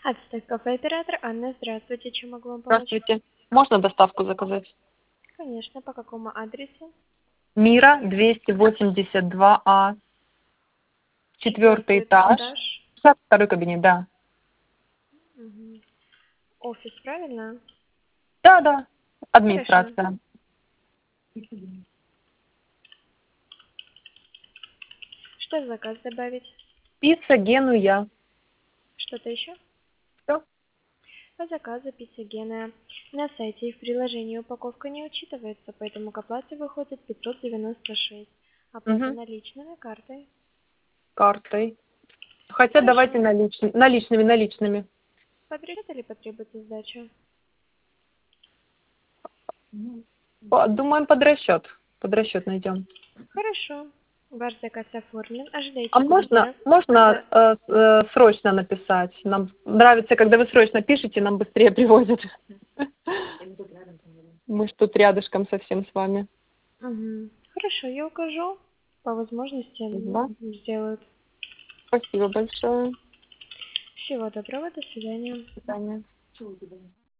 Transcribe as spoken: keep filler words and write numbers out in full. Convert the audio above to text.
Ацтек кафе оператор Анна, здравствуйте, чем могу вам помочь? Здравствуйте. Можно доставку заказать? Конечно, по какому адресу? Мира двести восемьдесят два А, четвертый этаж, шестьдесят второй кабинет, да. Мгм. Офис, правильно? Да, да, Хорошо. администрация. Что в заказ добавить? Пицца Генуя. Что-то еще? Все? По заказу пицца Гена. На сайте и в приложении упаковка не учитывается, поэтому к оплате выходит пятьсот девяносто шесть. Оплата Угу. наличными, картой. Картой. Хотя давайте Хорошо. наличными, наличными, наличными. Под расчет или потребуется сдача? По- Думаем под расчет. Под расчет найдем. Хорошо. Ваш заказ оформлен. А Ожидайте можно, курьеров. можно Да. э, с- э, срочно написать? Нам нравится, когда вы срочно пишете, нам быстрее привозят. Мы ж тут рядышком совсем с вами. Угу. Хорошо, я укажу. По возможности Да. м, сделают. Спасибо большое. Всего доброго, до свидания. До свидания.